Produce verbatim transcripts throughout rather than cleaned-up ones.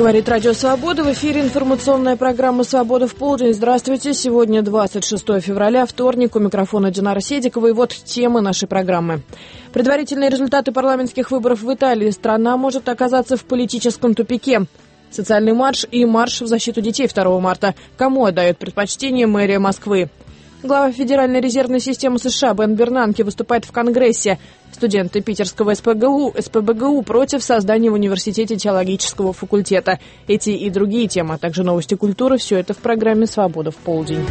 Говорит Радио Свобода. В эфире информационная программа «Свобода в полдень». Здравствуйте. Сегодня двадцать шестое февраля, вторник. У микрофона Динара Седикова. И вот темы нашей программы. Предварительные результаты парламентских выборов в Италии. Страна может оказаться в политическом тупике. Социальный марш и марш в защиту детей второго марта. Кому отдает предпочтение мэрия Москвы? Глава Федеральной резервной системы США Бен Бернанке выступает в Конгрессе. Студенты питерского СПГУ, СПбГУ против создания в университете теологического факультета. Эти и другие темы, а также новости культуры – все это в программе «Свобода в полдень».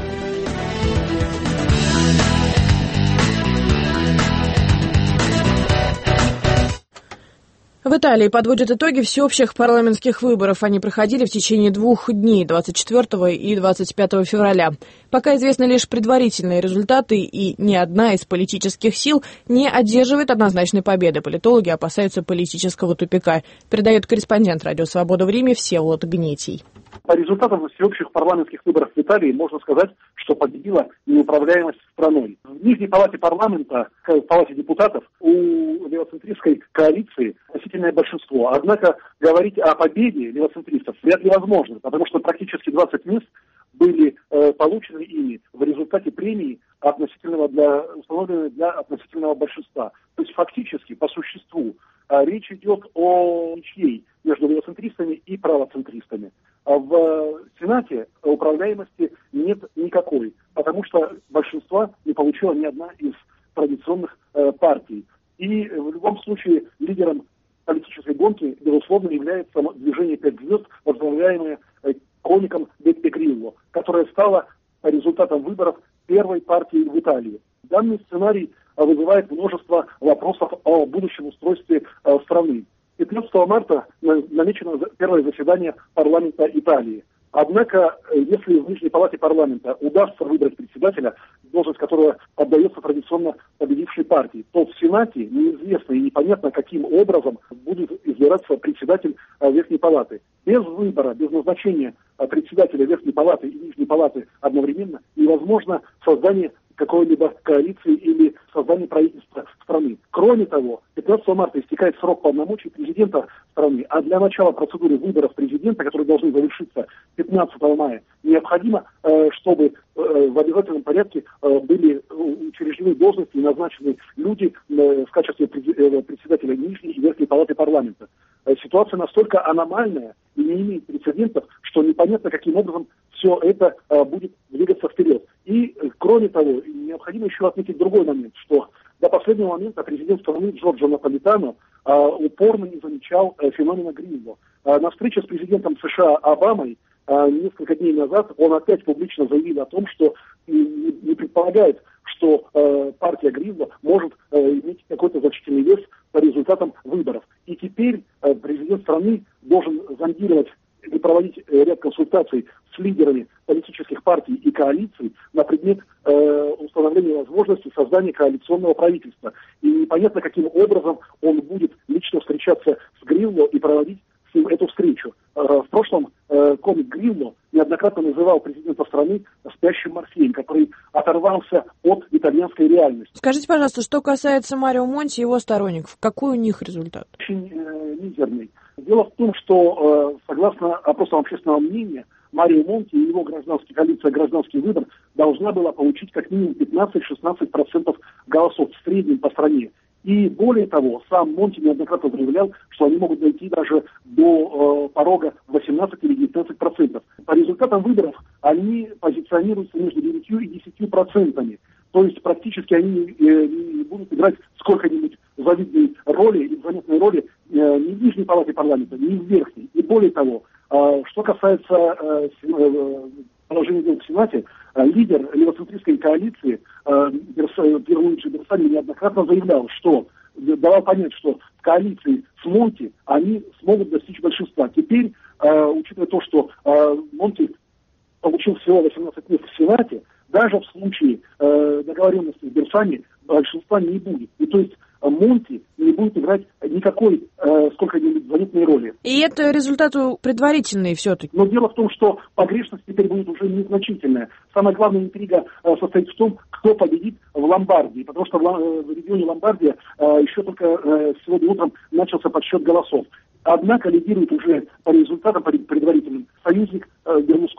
В Италии подводят итоги всеобщих парламентских выборов. Они проходили в течение двух дней, двадцать четвёртого и двадцать пятого февраля. Пока известны лишь предварительные результаты, и ни одна из политических сил не одерживает однозначной победы. Политологи опасаются политического тупика, передает корреспондент «Радио Свобода» в Риме Всеволод Гнетий. По результатам всеобщих парламентских выборов в Италии можно сказать, что победила неуправляемость страной. В Нижней палате парламента, в палате депутатов, у левоцентристской коалиции относительное большинство. Однако говорить о победе левоцентристов вряд ли возможно, потому что практически двадцать мест были э, получены ими в результате премии относительного для, установленной для относительного большинства. То есть фактически, по существу, э, речь идет о ничьей между левоцентристами и правоцентристами. А в Сенате управляемости нет никакой, потому что большинства не получила ни одна из традиционных э, партий. И в любом случае лидером политической гонки, безусловно, является движение «Пять звезд», возглавляемое э, Коником Беппе Грилло, которое стало по результатам выборов первой партией в Италии. Данный сценарий э, вызывает множество вопросов о будущем устройстве э, страны. пятнадцатого марта намечено первое заседание парламента Италии. Однако, если в Нижней палате парламента удастся выбрать председателя, должность которого отдается традиционно победившей партии, то в Сенате неизвестно и непонятно, каким образом будет избираться председатель Верхней палаты. Без выбора, без назначения председателя Верхней палаты и Нижней палаты одновременно невозможно создание какой-либо коалиции или создание правительства страны. Кроме того, пятнадцатого марта истекает срок полномочий президента страны, а для начала процедуры выборов президента, которые должны завершиться пятнадцатого мая, необходимо, чтобы в обязательном порядке были учреждены должности и назначены люди в качестве председателя Нижней и Верхней палаты парламента. Ситуация настолько аномальная и не имеет прецедентов, что непонятно, каким образом все это будет двигаться вперед. И, кроме того, необходимо еще отметить другой момент, что до последнего момента президент страны Джорджо Наполитано а, упорно не замечал а, феномена Грилло. А, на встрече с президентом США Обамой а, несколько дней назад он опять публично заявил о том, что не, не предполагает, что а, партия Грилло может а, иметь какой-то значительный вес по результатам выборов. И теперь а, президент страны должен зондировать и проводить ряд консультаций с лидерами политических партий и коалиций на предмет э, установления возможности создания коалиционного правительства. И непонятно, каким образом он будет лично встречаться с Грилло и проводить с ним эту встречу. Э, в прошлом э, комик Грилло неоднократно называл президента страны спящим Морфеем, который оторвался от итальянской реальности. Скажите, пожалуйста, что касается Марио Монти и его сторонников, какой у них результат? Очень э, мизерный. Дело в том, что, э, согласно опросам общественного мнения, Марио Монти и его гражданская коалиция «Гражданский выбор» должна была получить как минимум пятнадцать-шестнадцать процентов голосов в среднем по стране. И более того, сам Монти неоднократно заявлял, что они могут дойти даже до э, порога восемнадцать или девятнадцать процентов. По результатам выборов они позиционируются между девятью и десятью процентами. То есть практически они э, не будут играть сколько-нибудь завидной роли и заметной роли э, ни в Нижней палате парламента, ни в Верхней. И более того, э, что касается э, э, положения дел в Сенате, э, лидер левоцентристской коалиции э, Пьерлуиджи Берсани неоднократно заявлял, что давал понять, что в коалиции с Монти они смогут достичь большинства. Теперь, э, учитывая то, что э, Монти получил всего восемнадцать мест в Сенате, даже в случае э, договоренности с Берсани большинства не будет. И то есть Монти не будет играть никакой э, сколько-нибудь заметной роли. И это результаты предварительные все-таки. Но дело в том, что погрешность теперь будет уже незначительная. Самая главная интрига э, состоит в том, кто победит в Ломбардии. Потому что в, э, в регионе Ломбардия э, еще только э, сегодня утром начался подсчет голосов. Однако лидирует уже по результатам, по,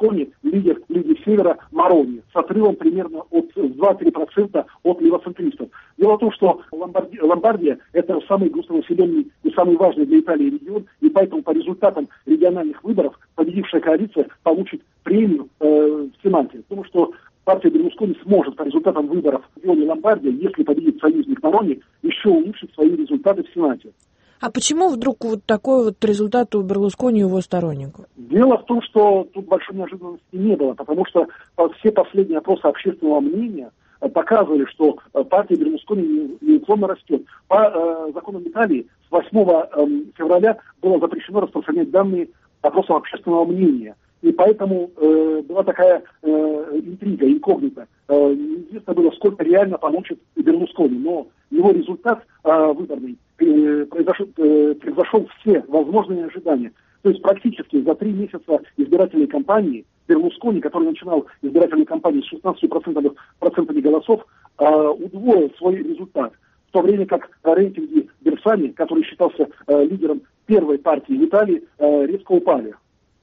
Берлускони лидер Лиги Севера Морони с отрывом примерно от два-три процента от левоцентристов. Дело в том, что Ломбардия, Ломбардия это самый густонаселенный и самый важный для Италии регион, и поэтому по результатам региональных выборов победившая коалиция получит премию э, в Сенате. Потому что партия Берлускони сможет по результатам выборов в регионе Ломбардия, если победит союзник Морони, еще улучшить свои результаты в Сенате. А почему вдруг вот такой вот результат у Берлускони и его сторонников? Дело в том, что тут большой неожиданности не было, потому что все последние опросы общественного мнения показывали, что партия Берлускони неуклонно растет. По э, законам Италии с восьмого февраля было запрещено распространять данные опросов общественного мнения. И поэтому э, была такая э, интрига, инкогнита. Э, неизвестно было, сколько реально получит Берлускони, но его результат э, выборный э, произошел, э, превзошел все возможные ожидания. То есть практически за три месяца избирательной кампании Берлускони, который начинал избирательную кампанию с шестнадцатью процентами голосов, э, удвоил свой результат. В то время как рейтинги Берсани, который считался э, лидером первой партии в Италии, э, резко упали.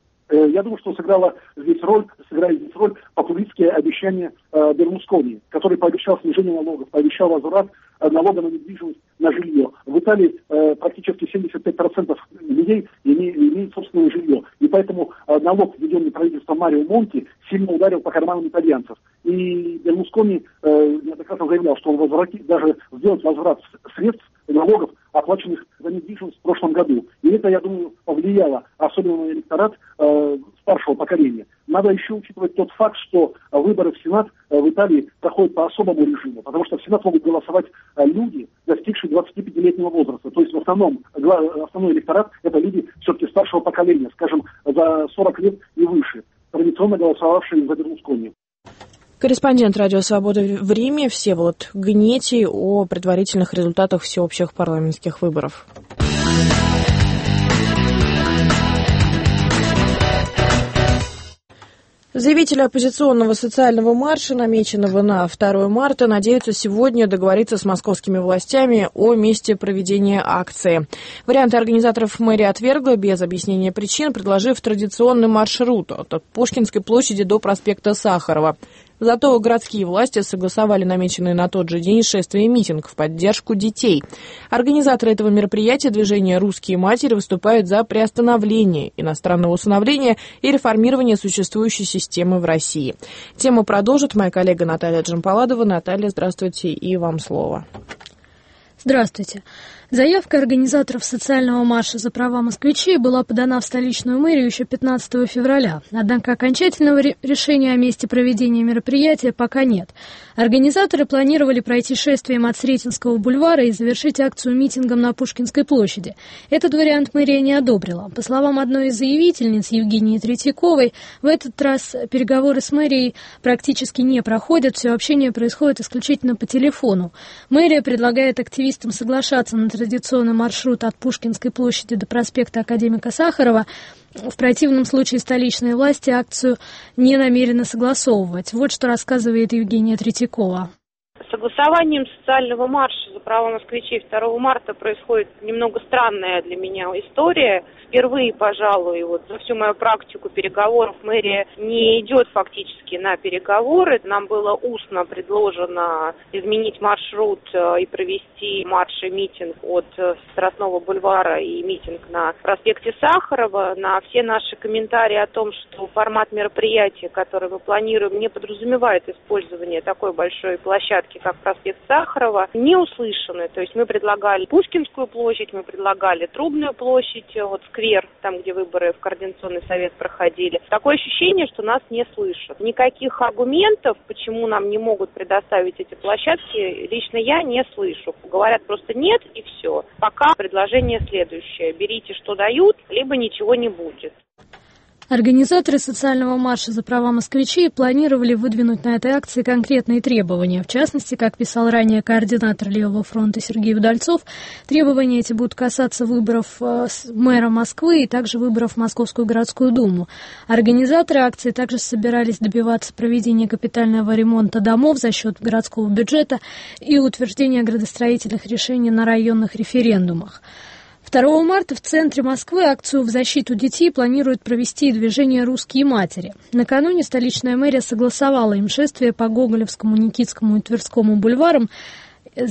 Я думаю, что сыграла здесь роль, сыграли здесь роль популистские обещания э, Берлускони, который пообещал снижение налогов, пообещал возврат э, налога на недвижимость, на жилье. В Италии э, практически семьдесят пять процентов людей име, имеют собственное жилье. И поэтому э, налог, введенный правительством Марио Монти, сильно ударил по карманам итальянцев. И Берлускони э, неоднократно заявлял, что он возвратит, даже сделать возврат средств, налогов, оплаченных за недвижимость в прошлом году. И это, я думаю, повлияло особенно на электорат э, старшего поколения. Надо еще учитывать тот факт, что выборы в Сенат э, в Италии проходят по особому режиму, потому что в Сенат могут голосовать э, люди, достигшие двадцатипятилетнего возраста. То есть в основном гла- основной электорат это люди все-таки старшего поколения, скажем, за сорок лет и выше, традиционно голосовавшие за Берлускони. Корреспондент «Радио Свобода» в Риме Всеволод Гнетий о предварительных результатах всеобщих парламентских выборов. Заявители оппозиционного социального марша, намеченного на второе марта, надеются сегодня договориться с московскими властями о месте проведения акции. Варианты организаторов мэрия отвергла без объяснения причин, предложив традиционный маршрут от Пушкинской площади до проспекта Сахарова. Зато городские власти согласовали намеченный на тот же день шествие и митинг в поддержку детей. Организаторы этого мероприятия, движение «Русские матери», выступают за приостановление иностранного усыновления и реформирование существующей системы в России. Тему продолжит моя коллега Наталья Джампаладова. Наталья, здравствуйте, и вам слово. Здравствуйте. Заявка организаторов социального марша за права москвичей была подана в столичную мэрию еще пятнадцатого февраля. Однако окончательного решения о месте проведения мероприятия пока нет. Организаторы планировали пройти шествием от Сретенского бульвара и завершить акцию митингом на Пушкинской площади. Этот вариант мэрия не одобрила. По словам одной из заявительниц, Евгении Третьяковой, в этот раз переговоры с мэрией практически не проходят, все общение происходит исключительно по телефону. Мэрия предлагает активистам соглашаться на традиционный маршрут от Пушкинской площади до проспекта Академика Сахарова. В противном случае столичные власти акцию не намерены согласовывать. Вот что рассказывает Евгения Третьякова. Согласованием социального марша за права москвичей второго марта происходит немного странная для меня история. Впервые, пожалуй, вот за всю мою практику переговоров мэрия не идет фактически на переговоры. Нам было устно предложено изменить маршрут и провести марш и митинг от Страстного бульвара и митинг на проспекте Сахарова. На все наши комментарии о том, что формат мероприятия, который мы планируем, не подразумевает использование такой большой площадки, как проспект Сахарова, не услышаны. То есть мы предлагали Пушкинскую площадь, мы предлагали Трубную площадь, вот сквер, там, где выборы в Координационный совет проходили. Такое ощущение, что нас не слышат. Никаких аргументов, почему нам не могут предоставить эти площадки, лично я не слышу. Говорят просто нет и все. Пока предложение следующее. Берите, что дают, либо ничего не будет. Организаторы социального марша за права москвичей планировали выдвинуть на этой акции конкретные требования. В частности, как писал ранее координатор Левого фронта Сергей Удальцов, требования эти будут касаться выборов мэра Москвы и также выборов в Московскую городскую думу. Организаторы акции также собирались добиваться проведения капитального ремонта домов за счет городского бюджета и утверждения градостроительных решений на районных референдумах. второго марта в центре Москвы акцию в защиту детей планирует провести движение «Русские матери». Накануне столичная мэрия согласовала им шествие по Гоголевскому, Никитскому и Тверскому бульварам с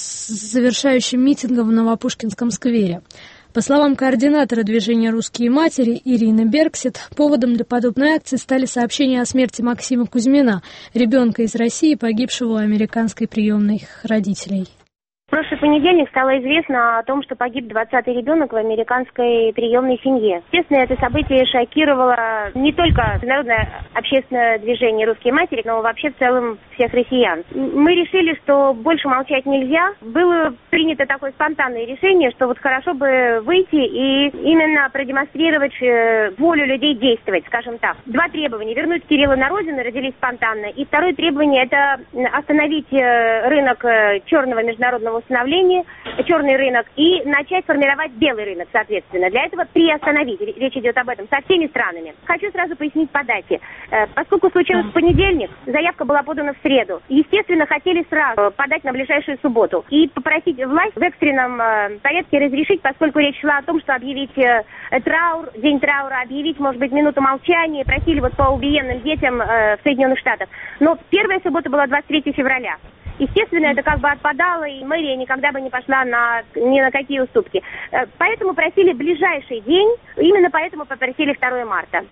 завершающим митингом в Новопушкинском сквере. По словам координатора движения «Русские матери» Ирины Берксет, поводом для подобной акции стали сообщения о смерти Максима Кузьмина, ребенка из России, погибшего у американской приемных родителей. В прошлый понедельник стало известно о том, что погиб двадцатый ребенок в американской приемной семье. Естественно, это событие шокировало не только международное общественное движение «Русские матери», но вообще в целом всех россиян. Мы решили, что больше молчать нельзя. Было принято такое спонтанное решение, что вот хорошо бы выйти и именно продемонстрировать волю людей действовать, скажем так. Два требования. Вернуть Кирилла на родину родились спонтанно. И второе требование – это остановить рынок черного международного установления, черный рынок, и начать формировать белый рынок, соответственно. Для этого приостановить, речь идет об этом, со всеми странами. Хочу сразу пояснить по дате. Поскольку случилось в понедельник, заявка была подана в среду. Естественно, хотели сразу подать на ближайшую субботу и попросить власть в экстренном порядке разрешить, поскольку речь шла о том, что объявить траур, день траура, объявить, может быть, минуту молчания, просили вот по убиенным детям в Соединенных Штатах. Но первая суббота была двадцать третьего февраля. Естественно, это как бы отпадало, и мэрия никогда бы не пошла на, ни на какие уступки. Поэтому просили ближайший день, именно поэтому попросили второго марта.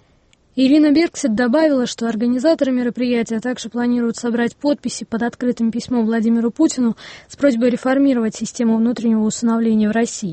Ирина Берксет добавила, что организаторы мероприятия также планируют собрать подписи под открытым письмом Владимиру Путину с просьбой реформировать систему внутреннего усыновления в России.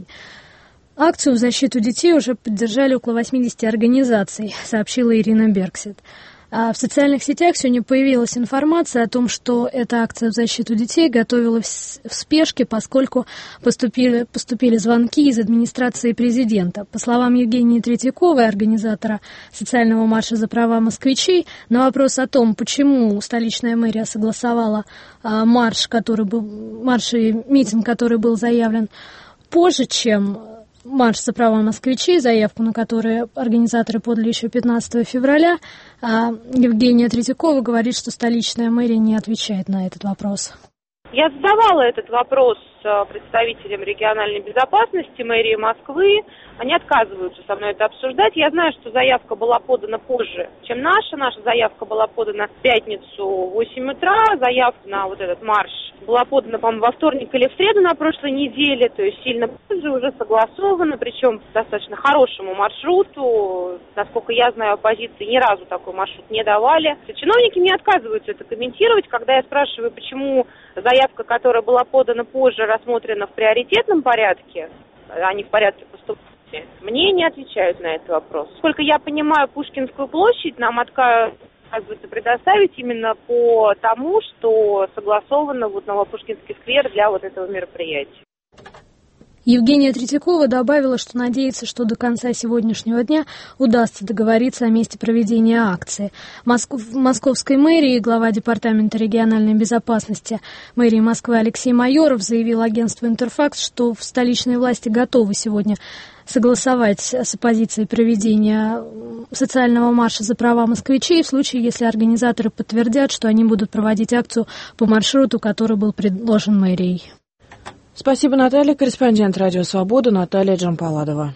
Акцию в защиту детей уже поддержали около восьмидесяти организаций, сообщила Ирина Берксет. А в социальных сетях сегодня появилась информация о том, что эта акция в защиту детей готовилась в спешке, поскольку поступили, поступили звонки из администрации президента. По словам Евгении Третьяковой, организатора социального марша за права москвичей, на вопрос о том, почему столичная мэрия согласовала а, марш, который был, марш и митинг, который был заявлен позже, чем марш за права москвичей, заявку на которую организаторы подали еще пятнадцатого февраля, а Евгения Третьякова говорит, что столичная мэрия не отвечает на этот вопрос. Я задавала этот вопрос представителям региональной безопасности мэрии Москвы. Они отказываются со мной это обсуждать. Я знаю, что заявка была подана позже, чем наша. Наша заявка была подана в пятницу в восемь утра. Заявка на вот этот марш была подана, по-моему, во вторник или в среду на прошлой неделе. То есть сильно позже, уже согласовано, причем по достаточно хорошему маршруту. Насколько я знаю, оппозиции ни разу такой маршрут не давали. Чиновники мне отказываются это комментировать. Когда я спрашиваю, почему заявка, которая была подана позже, рассмотрена в приоритетном порядке, а не в порядке поступления, мне не отвечают на этот вопрос. Сколько я понимаю, Пушкинскую площадь нам отказываются предоставить именно по тому, что согласовано вот Новопушкинский сквер для вот этого мероприятия. Евгения Третьякова добавила, что надеется, что до конца сегодняшнего дня удастся договориться о месте проведения акции. В Московской мэрии глава департамента региональной безопасности мэрии Москвы Алексей Майоров заявил агентству «Интерфакс», что в столичной власти готовы сегодня согласовать с оппозицией проведения социального марша за права москвичей в случае, если организаторы подтвердят, что они будут проводить акцию по маршруту, который был предложен мэрией. Спасибо, Наталья. Корреспондент «Радио Свобода» Наталья Джампаладова.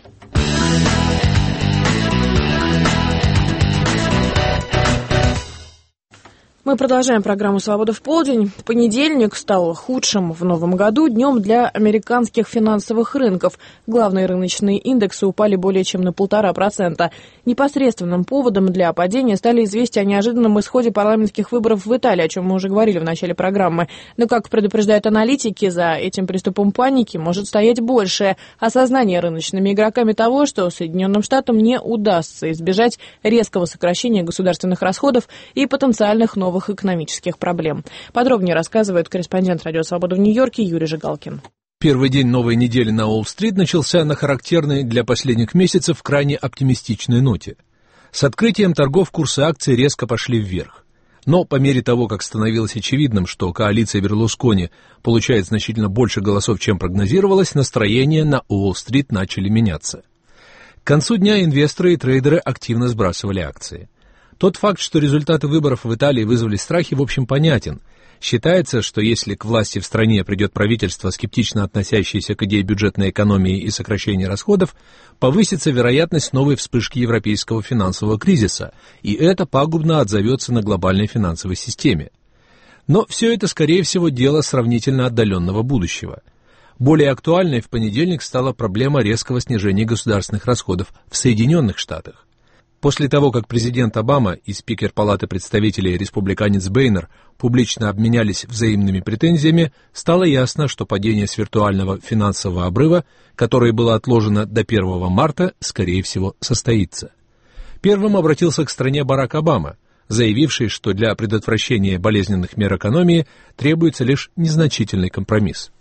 Мы продолжаем программу «Свобода в полдень». Понедельник стал худшим в новом году днем для американских финансовых рынков. Главные рыночные индексы упали более чем на полтора процента. Непосредственным поводом для падения стали известия о неожиданном исходе парламентских выборов в Италии, о чем мы уже говорили в начале программы. Но, как предупреждают аналитики, за этим приступом паники может стоять большее осознание рыночными игроками того, что Соединенным Штатам не удастся избежать резкого сокращения государственных расходов и потенциальных новых новых экономических проблем. Подробнее рассказывает корреспондент «Радио Свобода» в Нью-Йорке Юрий Жигалкин. Первый день новой недели на Уолл-стрит начался на характерной для последних месяцев крайне оптимистичной ноте. С открытием торгов курсы акций резко пошли вверх. Но по мере того, как становилось очевидным, что коалиция Берлускони получает значительно больше голосов, чем прогнозировалось, настроения на Уолл-стрит начали меняться. К концу дня инвесторы и трейдеры активно сбрасывали акции. Тот факт, что результаты выборов в Италии вызвали страхи, в общем, понятен. Считается, что если к власти в стране придет правительство, скептично относящееся к идее бюджетной экономии и сокращения расходов, повысится вероятность новой вспышки европейского финансового кризиса, и это пагубно отзовется на глобальной финансовой системе. Но все это, скорее всего, дело сравнительно отдаленного будущего. Более актуальной в понедельник стала проблема резкого снижения государственных расходов в Соединенных Штатах. После того, как президент Обама и спикер Палаты представителей республиканец Бейнер публично обменялись взаимными претензиями, стало ясно, что падение с виртуального финансового обрыва, которое было отложено до первого марта, скорее всего, состоится. Первым обратился к стране Барак Обама, заявивший, что для предотвращения болезненных мер экономии требуется лишь незначительный компромисс.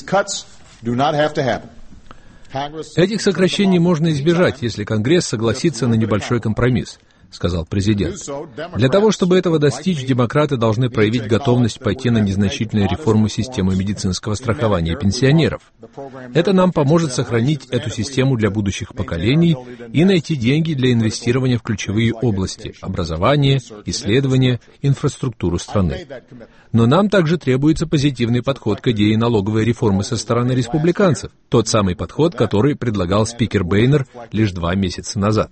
Этих сокращений можно избежать, если Конгресс согласится на небольшой компромисс, сказал президент. Для того, чтобы этого достичь, демократы должны проявить готовность пойти на незначительную реформу системы медицинского страхования пенсионеров. Это нам поможет сохранить эту систему для будущих поколений и найти деньги для инвестирования в ключевые области – образование, исследования, инфраструктуру страны. Но нам также требуется позитивный подход к идее налоговой реформы со стороны республиканцев, тот самый подход, который предлагал спикер Бейнер лишь два месяца назад.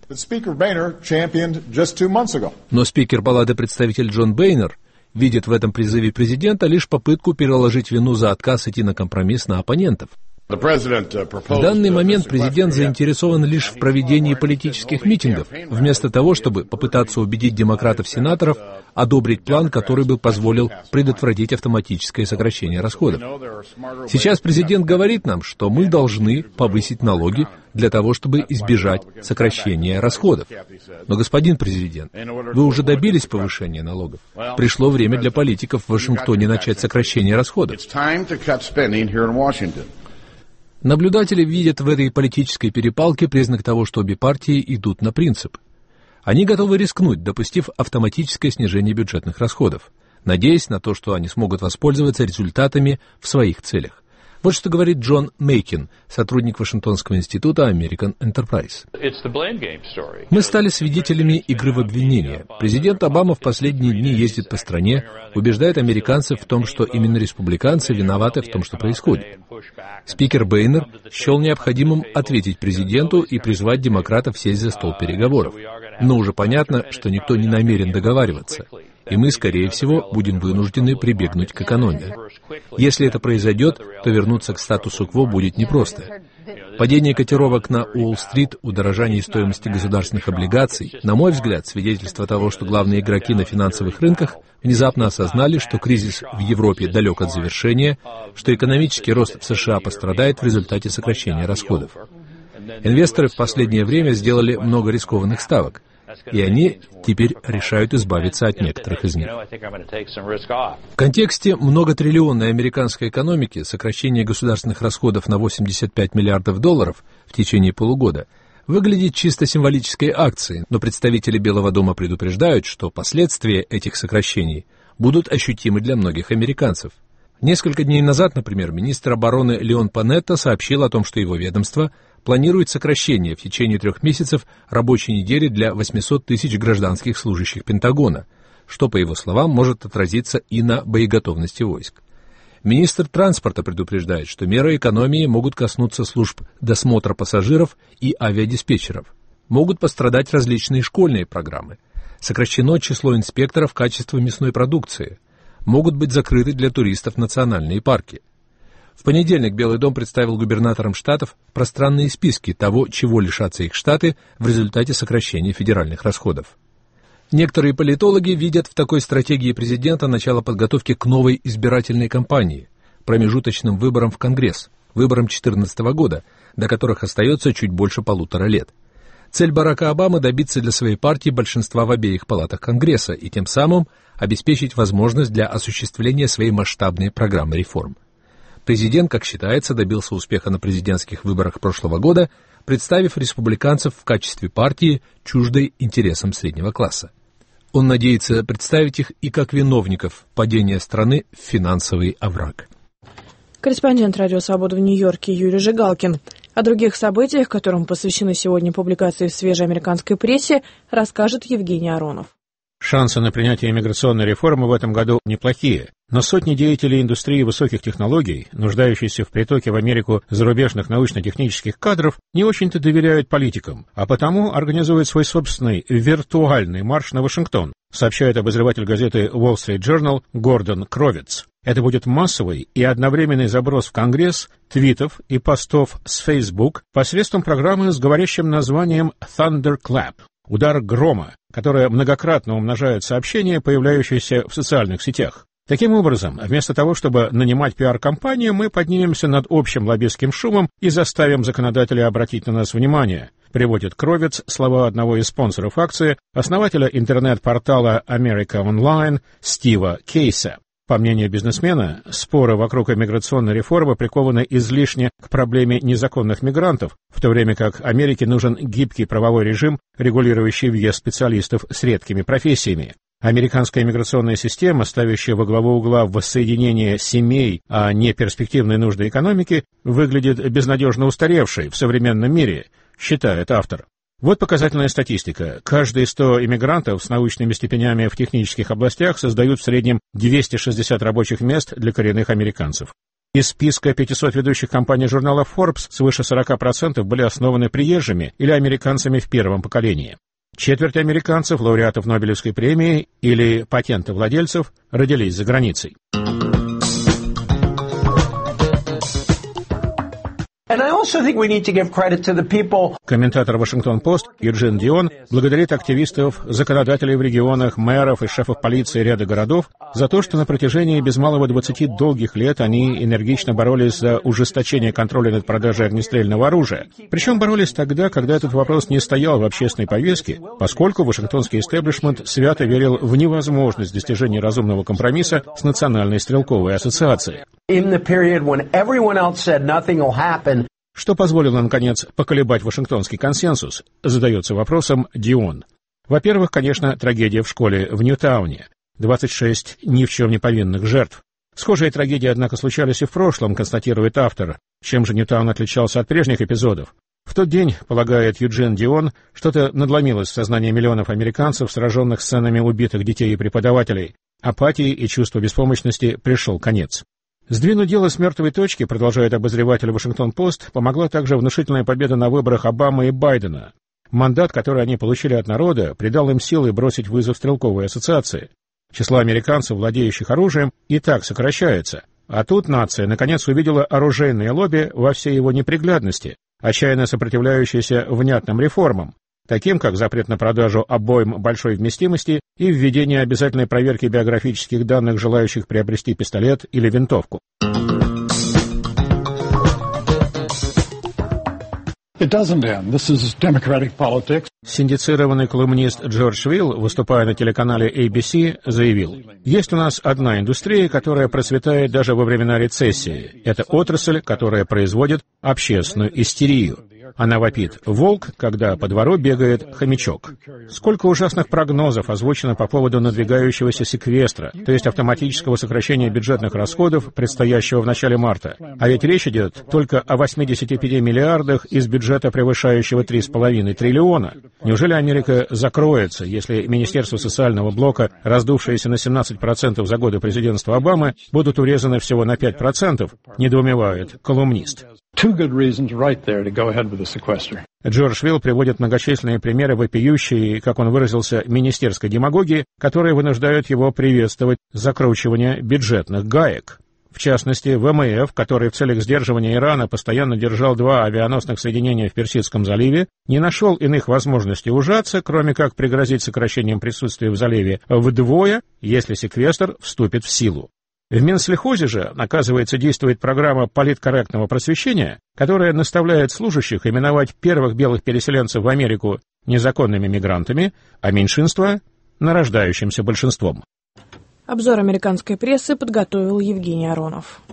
Но спикер Палаты представителей Джон Бейнер видит в этом призыве президента лишь попытку переложить вину за отказ идти на компромисс на оппонентов. В данный момент президент заинтересован лишь в проведении политических митингов, вместо того, чтобы попытаться убедить демократов-сенаторов одобрить план, который бы позволил предотвратить автоматическое сокращение расходов. Сейчас президент говорит нам, что мы должны повысить налоги для того, чтобы избежать сокращения расходов. Но, господин президент, вы уже добились повышения налогов. Пришло время для политиков в Вашингтоне начать сокращение расходов. Наблюдатели видят в этой политической перепалке признак того, что обе партии идут на принцип. Они готовы рискнуть, допустив автоматическое снижение бюджетных расходов, надеясь на то, что они смогут воспользоваться результатами в своих целях. Вот что говорит Джон Мейкин, сотрудник Вашингтонского института American Enterprise. Мы стали свидетелями игры в обвинения. Президент Обама в последние дни ездит по стране, убеждает американцев в том, что именно республиканцы виноваты в том, что происходит. Спикер Бейнер счел необходимым ответить президенту и призвать демократов сесть за стол переговоров. Но уже понятно, что никто не намерен договариваться, и мы, скорее всего, будем вынуждены прибегнуть к экономии. Если это произойдет, то вернуться к статусу-кво будет непросто. Падение котировок на Уолл-стрит, удорожание стоимости государственных облигаций, на мой взгляд, свидетельство того, что главные игроки на финансовых рынках внезапно осознали, что кризис в Европе далек от завершения, что экономический рост в США пострадает в результате сокращения расходов. Инвесторы в последнее время сделали много рискованных ставок, и они теперь решают избавиться от некоторых из них. В контексте многотриллионной американской экономики сокращение государственных расходов на восемьдесят пять миллиардов долларов в течение полугода выглядит чисто символической акцией, но представители Белого дома предупреждают, что последствия этих сокращений будут ощутимы для многих американцев. Несколько дней назад, например, министр обороны Леон Панетта сообщил о том, что его ведомство планирует сокращение в течение трех месяцев рабочей недели для восемьсот тысяч гражданских служащих Пентагона, что, по его словам, может отразиться и на боеготовности войск. Министр транспорта предупреждает, что меры экономии могут коснуться служб досмотра пассажиров и авиадиспетчеров. Могут пострадать различные школьные программы. Сокращено число инспекторов качества мясной продукции. Могут быть закрыты для туристов национальные парки. В понедельник Белый дом представил губернаторам штатов пространные списки того, чего лишатся их штаты в результате сокращения федеральных расходов. Некоторые политологи видят в такой стратегии президента начало подготовки к новой избирательной кампании, промежуточным выборам в Конгресс, выборам две тысячи четырнадцатого года, до которых остается чуть больше полутора лет. Цель Барака Обамы – добиться для своей партии большинства в обеих палатах Конгресса и тем самым обеспечить возможность для осуществления своей масштабной программы реформ. Президент, как считается, добился успеха на президентских выборах прошлого года, представив республиканцев в качестве партии, чуждой интересам среднего класса. Он надеется представить их и как виновников падения страны в финансовый овраг. Корреспондент «Радио Свобода» в Нью-Йорке Юрий Жигалкин. О других событиях, которым посвящены сегодня публикации в свежей американской прессе, расскажет Евгений Аронов. Шансы на принятие иммиграционной реформы в этом году неплохие. Но сотни деятелей индустрии высоких технологий, нуждающиеся в притоке в Америку зарубежных научно-технических кадров, не очень-то доверяют политикам, а потому организуют свой собственный виртуальный марш на Вашингтон, сообщает обозреватель газеты Wall Street Journal Гордон Кровиц. Это будет массовый и одновременный заброс в Конгресс твитов и постов с Facebook посредством программы с говорящим названием Thunderclap — удар грома, которая многократно умножает сообщения, появляющиеся в социальных сетях. Таким образом, вместо того, чтобы нанимать пиар-компанию, мы поднимемся над общим лоббистским шумом и заставим законодателя обратить на нас внимание, приводит Кровиц слова одного из спонсоров акции, основателя интернет-портала America Online Стива Кейса. По мнению бизнесмена, споры вокруг иммиграционной реформы прикованы излишне к проблеме незаконных мигрантов, в то время как Америке нужен гибкий правовой режим, регулирующий въезд специалистов с редкими профессиями. Американская иммиграционная система, ставящая во главу угла воссоединение семей, а не перспективные нужды экономики, выглядит безнадежно устаревшей в современном мире, считает автор. Вот показательная статистика. Каждые сто иммигрантов с научными степенями в технических областях создают в среднем двести шестьдесят рабочих мест для коренных американцев. Из списка пятисот ведущих компаний журнала Forbes свыше сорок процентов были основаны приезжими или американцами в первом поколении. Четверть американцев, лауреатов Нобелевской премии или патентовладельцев, родились за границей. Комментатор «Вашингтон-Пост» Юджин Дион благодарит активистов, законодателей в регионах, мэров и шефов полиции ряда городов за то, что на протяжении без малого двадцати долгих лет они энергично боролись за ужесточение контроля над продажей огнестрельного оружия. Причем боролись тогда, когда этот вопрос не стоял в общественной повестке, поскольку вашингтонский истеблишмент свято верил в невозможность достижения разумного компромисса с Национальной стрелковой ассоциацией. Что позволило, наконец, поколебать вашингтонский консенсус, задается вопросом Дион. Во-первых, конечно, трагедия в школе в Ньютауне. двадцать шесть ни в чем не повинных жертв. Схожие трагедии, однако, случались и в прошлом, констатирует автор. Чем же Ньютаун отличался от прежних эпизодов? В тот день, полагает Юджин Дион, что-то надломилось в сознании миллионов американцев, сраженных сценами убитых детей и преподавателей. Апатии и чувству беспомощности пришел конец. Сдвинуть дело с мертвой точки, продолжает обозреватель «Вашингтон-Пост», помогла также внушительная победа на выборах Обамы и Байдена. Мандат, который они получили от народа, придал им силы бросить вызов стрелковой ассоциации. Число американцев, владеющих оружием, и так сокращается. А тут нация, наконец, увидела оружейное лобби во всей его неприглядности, отчаянно сопротивляющееся внятным реформам, таким как запрет на продажу обойм большой вместимости и введение обязательной проверки биографических данных желающих приобрести пистолет или винтовку. Синдицированный колумнист Джордж Вилл, выступая на телеканале эй би си, заявил: «Есть у нас одна индустрия, которая процветает даже во времена рецессии. Это отрасль, которая производит общественную истерию. Она вопит: волк, когда по двору бегает хомячок». Сколько ужасных прогнозов озвучено по поводу надвигающегося секвестра, то есть автоматического сокращения бюджетных расходов, предстоящего в начале марта. А ведь речь идет только о восьмидесяти пяти миллиардах из бюджета, превышающего три с половиной триллиона. Неужели Америка закроется, если Министерство социального блока, раздувшееся на семнадцать процентов за годы президентства Обамы, будут урезаны всего на пять процентов, недоумевает колумнист. Джордж Вилл приводит многочисленные примеры вопиющей, как он выразился, министерской демагогии, которые вынуждают его приветствовать закручивание бюджетных гаек. В частности, вэ эм эф, который в целях сдерживания Ирана постоянно держал два авианосных соединения в Персидском заливе, не нашел иных возможностей ужаться, кроме как пригрозить сокращением присутствия в заливе вдвое, если секвестр вступит в силу. В Минслихозе же, оказывается, действует программа политкорректного просвещения, которая наставляет служащих именовать первых белых переселенцев в Америку незаконными мигрантами, а меньшинство — нарождающимся большинством. Обзор американской прессы подготовил Евгений Аронов.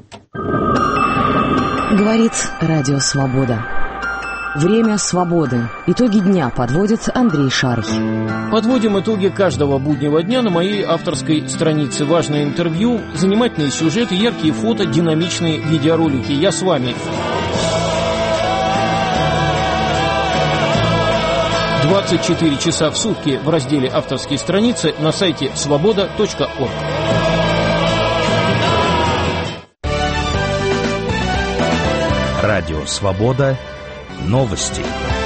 Говорит Радио Свобода. Время свободы. Итоги дня подводит Андрей Шарый. Подводим итоги каждого буднего дня на моей авторской странице. Важное интервью, занимательные сюжеты, яркие фото, динамичные видеоролики. Я с вами. двадцать четыре часа в сутки в разделе «Авторские страницы» на сайте свобода точка орг. Радио «Свобода». Новости.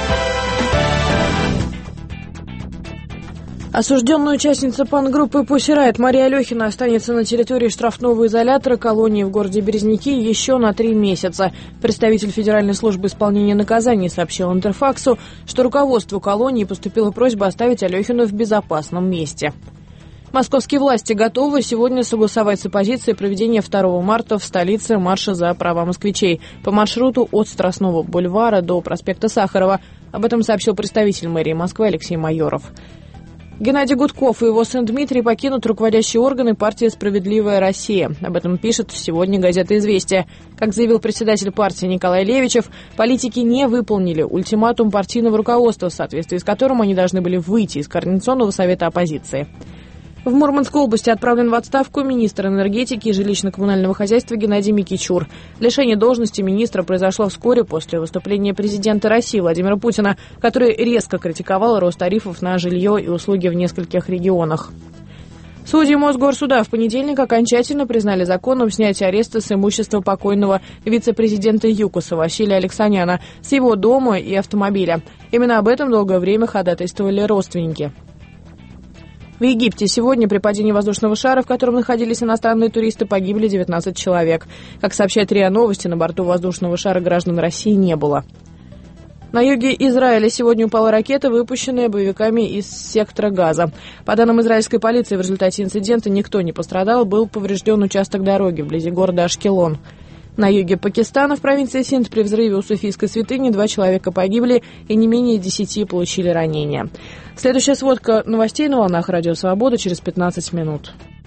Осужденная участница панк-группы Pussy Riot Мария Алехина останется на территории штрафного изолятора колонии в городе Березники еще на три месяца. Представитель Федеральной службы исполнения наказаний сообщил Интерфаксу, что руководству колонии поступила просьба оставить Алехину в безопасном месте. Московские власти готовы сегодня согласовать с оппозицией проведение второго марта в столице марша за права москвичей по маршруту от Страстного бульвара до проспекта Сахарова. Об этом сообщил представитель мэрии Москвы Алексей Майоров. Геннадий Гудков и его сын Дмитрий покинут руководящие органы партии «Справедливая Россия». Об этом пишет сегодня газета «Известия». Как заявил председатель партии Николай Левичев, политики не выполнили ультиматум партийного руководства, в соответствии с которым они должны были выйти из Координационного совета оппозиции. В Мурманской области отправлен в отставку министр энергетики и жилищно-коммунального хозяйства Геннадий Микичур. Лишение должности министра произошло вскоре после выступления президента России Владимира Путина, который резко критиковал рост тарифов на жилье и услуги в нескольких регионах. Судьи Мосгорсуда в понедельник окончательно признали законом снятие ареста с имущества покойного вице-президента ЮКОСа Василия Алексаняна с его дома и автомобиля. Именно об этом долгое время ходатайствовали родственники. В Египте сегодня при падении воздушного шара, в котором находились иностранные туристы, погибли девятнадцать человек. Как сообщает РИА Новости, на борту воздушного шара граждан России не было. На юге Израиля сегодня упала ракета, выпущенная боевиками из сектора Газа. По данным израильской полиции, в результате инцидента никто не пострадал, был поврежден участок дороги вблизи города Ашкелон. На юге Пакистана, в провинции Синд, при взрыве у суфийской святыни два человека погибли и не менее десяти получили ранения. Следующая сводка новостей на волнах Радио Свобода через пятнадцать минут.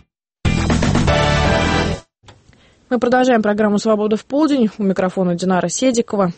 Мы продолжаем программу «Свобода в полдень». У микрофона Динара Седикова.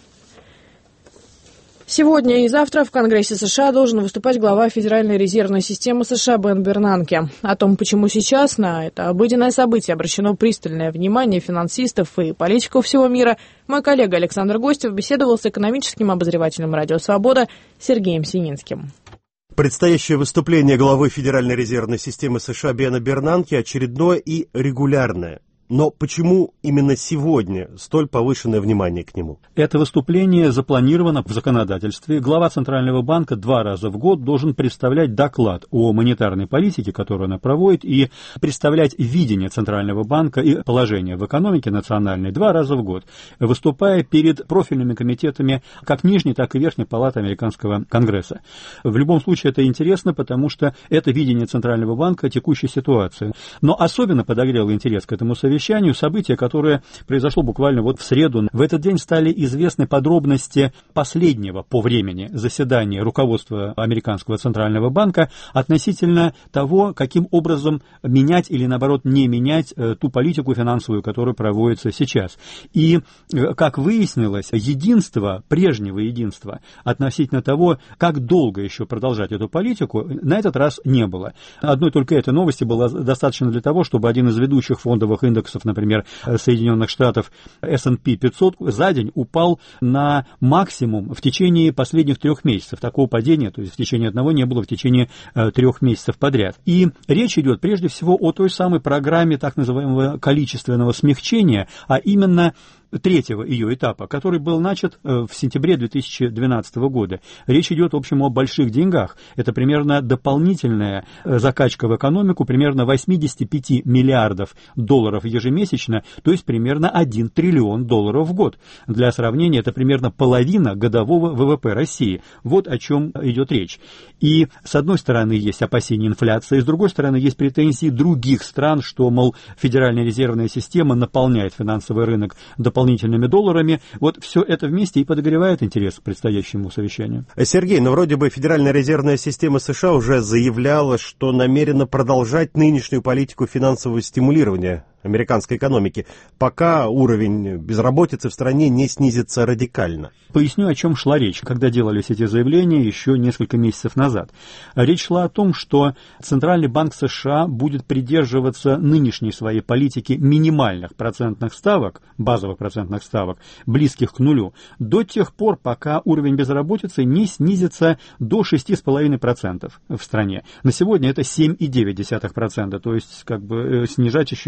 Сегодня и завтра в Конгрессе США должен выступать глава Федеральной резервной системы США Бен Бернанке. О том, почему сейчас на это обыденное событие обращено пристальное внимание финансистов и политиков всего мира, мой коллега Александр Гостев беседовал с экономическим обозревателем «Радио Свобода» Сергеем Сининским. Предстоящее выступление главы Федеральной резервной системы США Бена Бернанке очередное и регулярное. Но почему именно сегодня столь повышенное внимание к нему? Это выступление запланировано в законодательстве. Глава Центрального банка два раза в год должен представлять доклад о монетарной политике, которую она проводит, и представлять видение Центрального банка и положение в экономике национальной два раза в год, выступая перед профильными комитетами как нижней, так и верхней палаты Американского Конгресса. В любом случае это интересно, потому что это видение Центрального банка текущей ситуации. Но особенно подогрело интерес к этому совещанию событие, которое произошло буквально вот в среду. В этот день стали известны подробности последнего по времени заседания руководства Американского Центрального банка относительно того, каким образом менять или, наоборот, не менять э, ту политику финансовую, которая проводится сейчас. И, э, как выяснилось, единство, прежнего единства относительно того, как долго еще продолжать эту политику, на этот раз не было. Одной только этой новости было достаточно для того, чтобы один из ведущих фондовых индексов, например, Соединенных Штатов эс энд пи пятьсот за день упал на максимум в течение последних трех месяцев. Такого падения, то есть в течение одного, не было в течение э, трех месяцев подряд. И речь идет прежде всего о той самой программе так называемого количественного смягчения, а именно третьего ее этапа, который был начат в сентябре две тысячи двенадцатого года. Речь идет, в общем, о больших деньгах. Это примерно дополнительная закачка в экономику, примерно восемьдесят пять миллиардов долларов ежемесячно, то есть примерно один триллион долларов в год. Для сравнения, это примерно половина годового вэ вэ пэ России. Вот о чем идет речь. И с одной стороны есть опасения инфляции, с другой стороны есть претензии других стран, что, мол, Федеральная резервная система наполняет финансовый рынок дополнительными дополнительными долларами. Вот все это вместе и подогревает интерес к предстоящему совещанию. Сергей, ну вроде бы Федеральная резервная система США уже заявляла, что намерена продолжать нынешнюю политику финансового стимулирования американской экономики, пока уровень безработицы в стране не снизится радикально. Поясню, о чем шла речь, когда делались эти заявления еще несколько месяцев назад. Речь шла о том, что Центральный банк США будет придерживаться нынешней своей политики минимальных процентных ставок, базовых процентных ставок, близких к нулю, до тех пор, пока уровень безработицы не снизится до шесть целых пять десятых процента в стране. На сегодня это семь целых девять десятых процента, то есть как бы снижать еще есть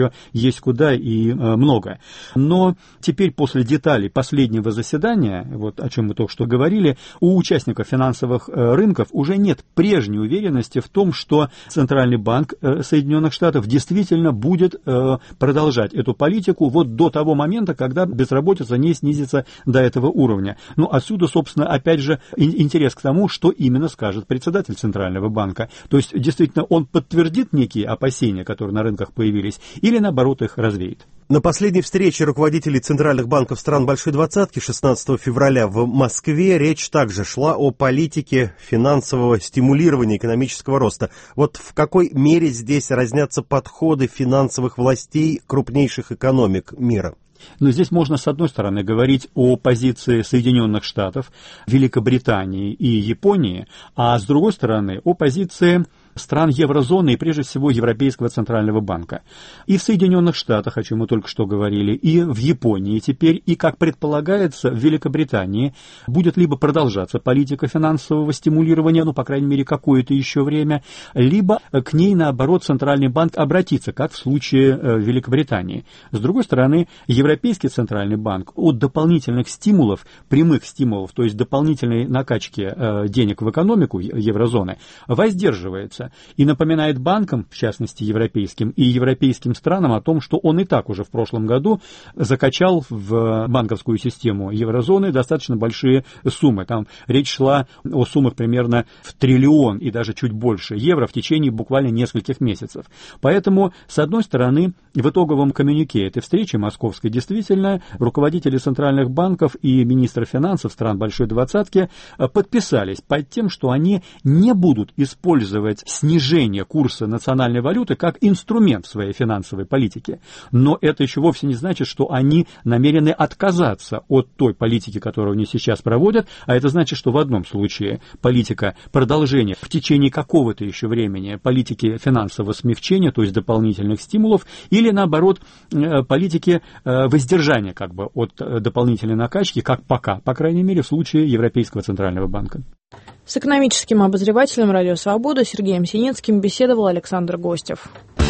есть куда и много. Но теперь после деталей последнего заседания, вот о чем мы только что говорили, у участников финансовых рынков уже нет прежней уверенности в том, что Центральный банк Соединенных Штатов действительно будет продолжать эту политику вот до того момента, когда безработица не снизится до этого уровня. Ну, отсюда, собственно, опять же, интерес к тому, что именно скажет председатель Центрального банка. То есть, действительно, он подтвердит некие опасения, которые на рынках появились, или, наоборот, их развеет. На последней встрече руководителей центральных банков стран Большой Двадцатки шестнадцатого февраля в Москве речь также шла о политике финансового стимулирования экономического роста. Вот в какой мере здесь разнятся подходы финансовых властей крупнейших экономик мира? Но здесь можно, с одной стороны, говорить о позиции Соединенных Штатов, Великобритании и Японии, а с другой стороны, о позиции стран еврозоны и, прежде всего, Европейского Центрального банка. И в Соединенных Штатах, о чем мы только что говорили, и в Японии теперь, и, как предполагается, в Великобритании будет либо продолжаться политика финансового стимулирования, ну, по крайней мере, какое-то еще время, либо к ней, наоборот, Центральный банк обратится, как в случае Великобритании. С другой стороны, Европейский Центральный банк от дополнительных стимулов, прямых стимулов, то есть дополнительной накачки денег в экономику еврозоны, воздерживается. И напоминает банкам, в частности европейским, и европейским странам о том, что он и так уже в прошлом году закачал в банковскую систему еврозоны достаточно большие суммы. Там речь шла о суммах примерно в триллион и даже чуть больше евро в течение буквально нескольких месяцев. Поэтому, с одной стороны, в итоговом коммюнике этой встречи московской действительно руководители центральных банков и министры финансов стран Большой Двадцатки подписались под тем, что они не будут использовать снижение курса национальной валюты как инструмент в своей финансовой политике. Но это еще вовсе не значит, что они намерены отказаться от той политики, которую они сейчас проводят, а это значит, что в одном случае политика продолжения в течение какого-то еще времени политики финансового смягчения, то есть дополнительных стимулов, или наоборот политики воздержания как бы от дополнительной накачки, как пока, по крайней мере, в случае Европейского Центрального банка. С экономическим обозревателем «Радио Свобода» Сергеем Синицким беседовал Александр Гостев.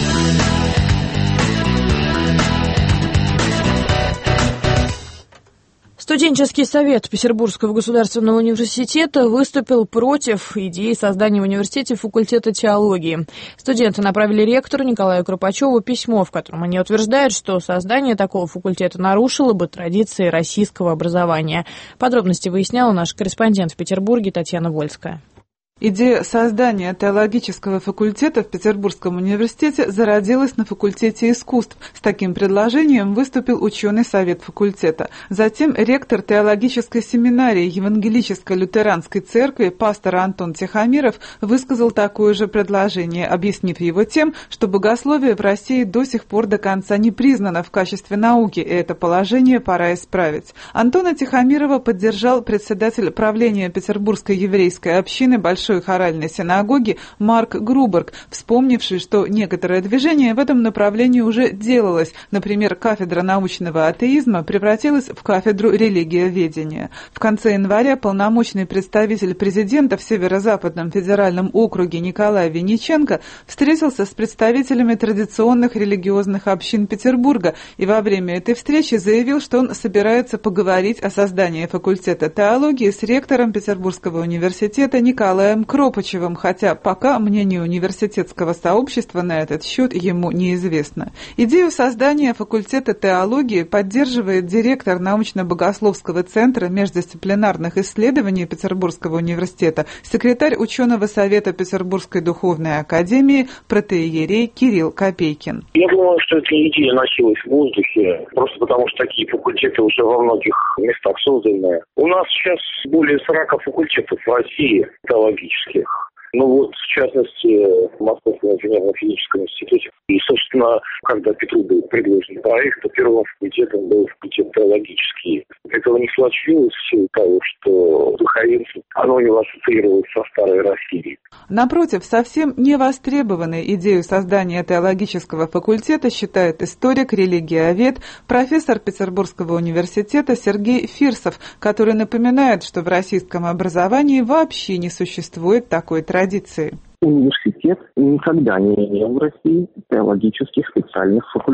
Студенческий совет Петербургского государственного университета выступил против идеи создания в университете факультета теологии. Студенты направили ректору Николаю Кропачеву письмо, в котором они утверждают, что создание такого факультета нарушило бы традиции российского образования. Подробности выясняла наш корреспондент в Петербурге Татьяна Вольская. Идея создания теологического факультета в Петербургском университете зародилась на факультете искусств. С таким предложением выступил ученый совет факультета. Затем ректор теологической семинарии Евангелической лютеранской церкви пастор Антон Тихомиров высказал такое же предложение, объяснив его тем, что богословие в России до сих пор до конца не признано в качестве науки, и это положение пора исправить. Антона Тихомирова поддержал председатель правления Петербургской еврейской общины Большой хоральной синагоги Марк Груберг, вспомнивший, что некоторое движение в этом направлении уже делалось. Например, кафедра научного атеизма превратилась в кафедру религиоведения. В конце января полномочный представитель президента в Северо-Западном федеральном округе Николай Винниченко встретился с представителями традиционных религиозных общин Петербурга и во время этой встречи заявил, что он собирается поговорить о создании факультета теологии с ректором Петербургского университета Николаем Кропачевым, хотя пока мнение университетского сообщества на этот счет ему неизвестно. Идею создания факультета теологии поддерживает директор научно-богословского центра междисциплинарных исследований Петербургского университета, секретарь ученого совета Петербургской духовной академии протоиерей Кирилл Копейкин. Я думаю, что эта идея носилась в воздухе, просто потому что такие факультеты уже во многих местах созданы. У нас сейчас более сорока факультетов в России теологических. Ну вот, в частности, в Московском инженерно-физическом институте. И, собственно, когда Петру был предложен проект, то первым факультетом был факультет теологический. Этого не случилось в силу того, что духовенство, оно не ассоциировалось со старой Россией. Напротив, совсем не востребованной идею создания теологического факультета считает историк, религиовед, профессор Петербургского университета Сергей Фирсов, который напоминает, что в российском образовании вообще не существует такой традиции. Университет никогда не имел в России теологических специальных факультетов.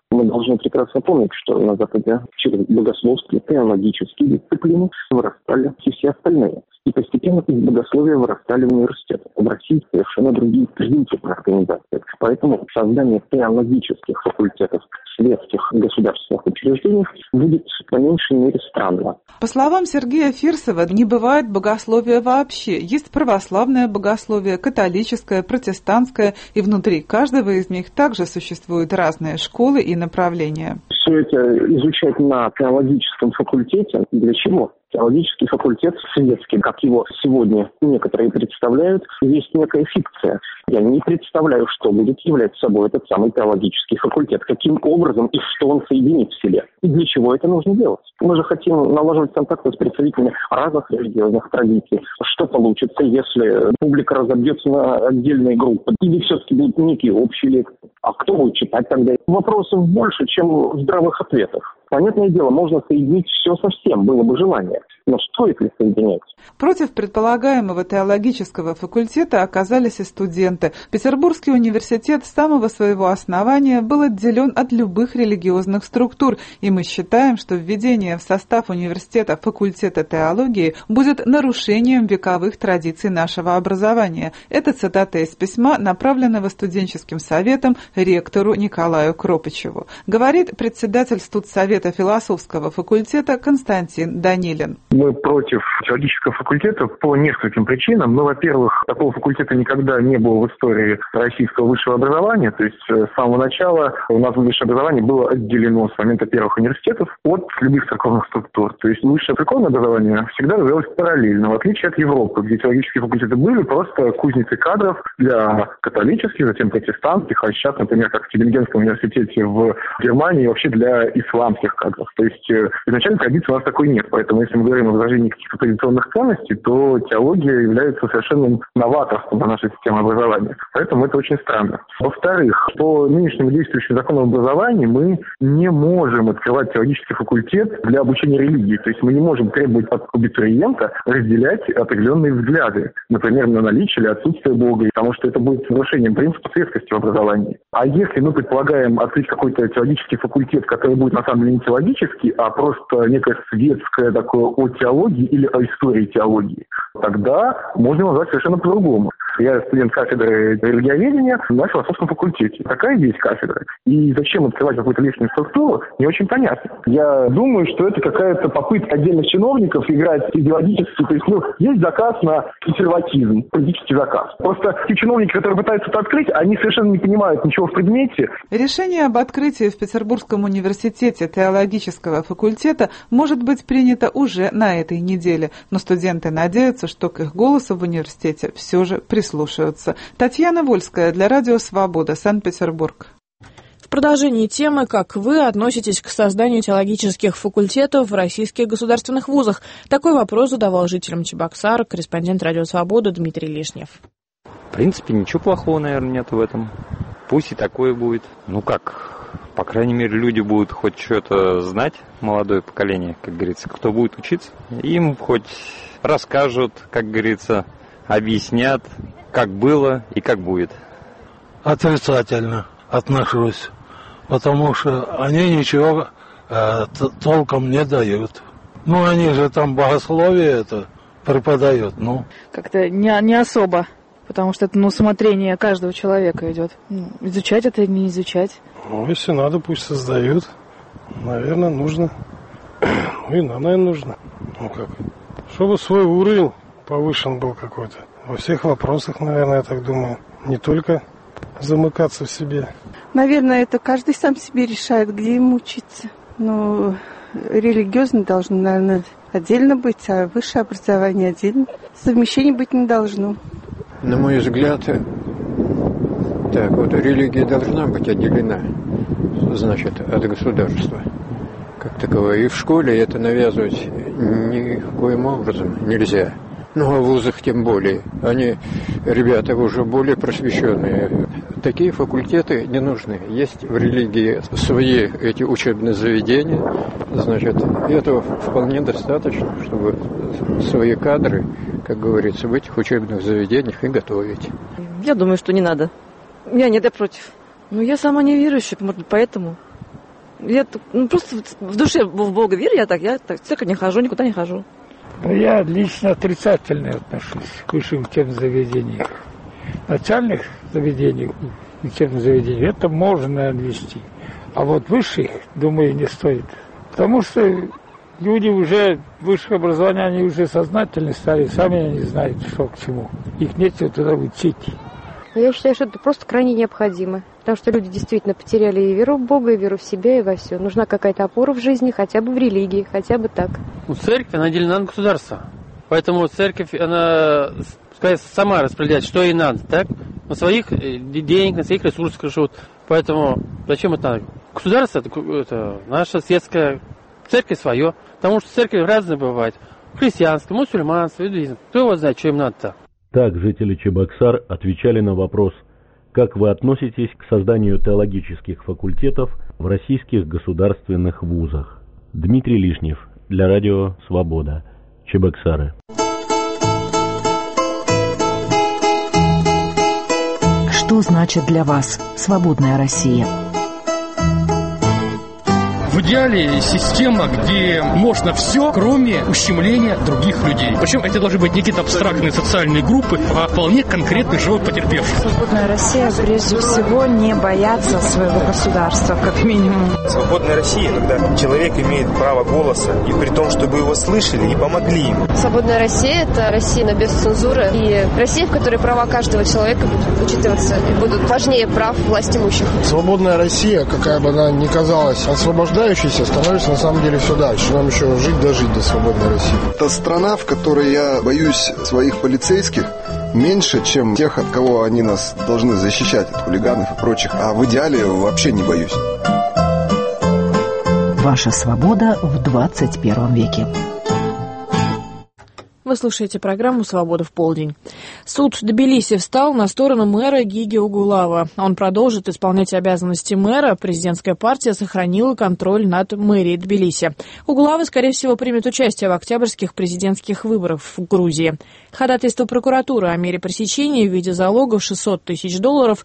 Мы должны прекрасно помнить, что на Западе через богословские, теологические дисциплины вырастали и все остальные. И постепенно из богословия вырастали университеты. В России совершенно другие принципы организации. Поэтому создание теологических факультетов в светских государственных учреждениях будет по меньшей мере странно. По словам Сергея Фирсова, не бывает богословия вообще. Есть православное богословие, католическое, протестантское, и внутри каждого из них также существуют разные школы и направления. Все это изучать на теологическом факультете для чего? Теологический факультет светский, как его сегодня некоторые представляют, есть некая фикция. Я не представляю, что будет являть собой этот самый теологический факультет, каким образом и что он соединит в себе, и для чего это нужно делать. Мы же хотим налаживать контакты с представителями разных религиозных традиций. Что получится, если публика разобьется на отдельные группы? Или все-таки будут некие общие лекции? А кто будет читать тогда? Вопросов больше, чем здравых ответов. Понятное дело, можно соединить все со всем, было бы желание. Но стоит ли соединять? Против предполагаемого теологического факультета оказались и студенты. Петербургский университет с самого своего основания был отделен от любых религиозных структур, и мы считаем, что введение в состав университета факультета теологии будет нарушением вековых традиций нашего образования. Это цитата из письма, направленного студенческим советом ректору Николаю Кропачеву. Говорит председатель студсовета философского факультета Константин Данилин. Мы против теологического факультета по нескольким причинам. Ну, во-первых, такого факультета никогда не было в истории российского высшего образования. То есть с самого начала у нас высшее образование было отделено с момента первых университетов от любых церковных структур. То есть высшее церковное образование всегда развивалось параллельно, в отличие от Европы, где теологические факультеты были просто кузницы кадров для католических, затем протестантских, а сейчас, например, как в Тюбингенском университете в Германии, вообще для исламских кадров. То есть изначально традиции у нас такой нет. Поэтому если мы говорим о возрождении каких-то традиционных ценностей, то теология является совершенным новаторством для нашей системы образования. Поэтому это очень странно. Во-вторых, по нынешнему действующему закону об образовании мы не можем открывать теологический факультет для обучения религии. То есть мы не можем требовать от абитуриента разделять определенные взгляды, например, на наличие или отсутствие Бога, потому что это будет нарушением принципа светскости в образовании. А если мы предполагаем открыть какой-то теологический факультет, который будет на самом деле не теологический, а просто некое светское такое о теологии или о истории теологии, тогда можно назвать совершенно по-другому. Я студент кафедры религиоведения на философском факультете. Такая есть кафедра. И зачем открывать какую-то лишнюю структуру, не очень понятно. Я думаю, что это какая-то попытка отдельных чиновников играть идеологически. То есть, ну, есть заказ на консерватизм, политический заказ. Просто те чиновники, которые пытаются это открыть, они совершенно не понимают ничего в предмете. Решение об открытии в Петербургском университете теологического факультета может быть принято уже на этой неделе. Но студенты надеются, что к их голосу в университете все же прислушаются. слушаются. Татьяна Вольская для Радио Свобода, Санкт-Петербург. В продолжении темы, как вы относитесь к созданию теологических факультетов в российских государственных вузах? Такой вопрос задавал жителям Чебоксар корреспондент Радио Свобода Дмитрий Лишнев. В принципе, ничего плохого, наверное, нет в этом. Пусть и такое будет. Ну как, по крайней мере, люди будут хоть что-то знать, молодое поколение, как говорится. Кто будет учиться, им хоть расскажут, как говорится, объяснят, как было и как будет. Отрицательно отношусь, потому что они ничего э, толком не дают. Ну, они же там богословие это преподают, ну. Как-то не, не особо, потому что это на усмотрение каждого человека идет. Ну, изучать это или не изучать. Ну, если надо, пусть создают. Наверное, нужно. Ну, и нам, наверное, нужно. Ну, как? Чтобы свой уровень повышен был какой-то. Во всех вопросах, наверное, я так думаю. Не только замыкаться в себе. Наверное, это каждый сам себе решает, где ему учиться. Но религиозно должно, наверное, отдельно быть, а высшее образование отдельно. Совмещений быть не должно. На мой взгляд, так вот, религия должна быть отделена, значит, от государства. Как таковое. И в школе это навязывать никоим образом нельзя. Ну, а в вузах тем более. Они, ребята, уже более просвещенные. Такие факультеты не нужны. Есть в религии свои эти учебные заведения. Значит, этого вполне достаточно, чтобы свои кадры, как говорится, в этих учебных заведениях и готовить. Я думаю, что не надо. Я нет, я против. Ну, я сама не верующая, может быть, поэтому. Я ну, просто в душе в Бога верю, я так, я так, в церковь не хожу, никуда не хожу. Ну, я лично отрицательно отношусь к высшим учебным заведениям. Начальных заведений, учебных заведений, это можно, наверное, вести. А вот высших, думаю, не стоит. Потому что люди уже, высшее образование, они уже сознательны стали, сами они знают, что к чему. Их нечего туда учить. Я считаю, что это просто крайне необходимо. Потому что люди действительно потеряли и веру в Бога, и веру в себя, и во все. Нужна какая-то опора в жизни, хотя бы в религии, хотя бы так. Ну, церковь, она отделена от государства. Поэтому церковь, она, пускай сама распределяет, что ей надо, так? На своих денег, на своих ресурсах живут. Поэтому зачем это надо? Государство, это, это наша светская, церковь свое. Потому что церковь разные бывает. Христианство, мусульманство, иудаизм. Кто его знает, что им надо-то? Так жители Чебоксар отвечали на вопрос, как вы относитесь к созданию теологических факультетов в российских государственных вузах. Дмитрий Лишнев, для радио «Свобода», Чебоксары. Что значит для вас свободная Россия? В идеале система, где можно все, кроме ущемления других людей. Причем это должны быть не какие-то абстрактные социальные группы, а вполне конкретный живой потерпевший. Свободная Россия, прежде всего, не бояться своего государства, как минимум. Свободная Россия, когда человек имеет право голоса, и при том, чтобы его слышали и помогли ему. Свободная Россия – это Россия без цензуры, и Россия, в которой права каждого человека будут учитываться и будут важнее прав властимущих. Свободная Россия, какая бы она ни казалась, освобождает становится на самом деле все дальше. Нам еще жить дожить до свободной России. Это страна, в которой я боюсь своих полицейских меньше, чем тех, от кого они нас должны защищать, от хулиганов и прочих. А в идеале вообще не боюсь. Ваша свобода в двадцать первом веке. Вы слушаете программу «Свобода в полдень». Суд Тбилиси встал на сторону мэра Гиги Угулава. Он продолжит исполнять обязанности мэра. Президентская партия сохранила контроль над мэрией Тбилиси. Угулава, скорее всего, примет участие в октябрьских президентских выборах в Грузии. Ходатайство прокуратуры о мере пресечения в виде залога в шестьсот тысяч долларов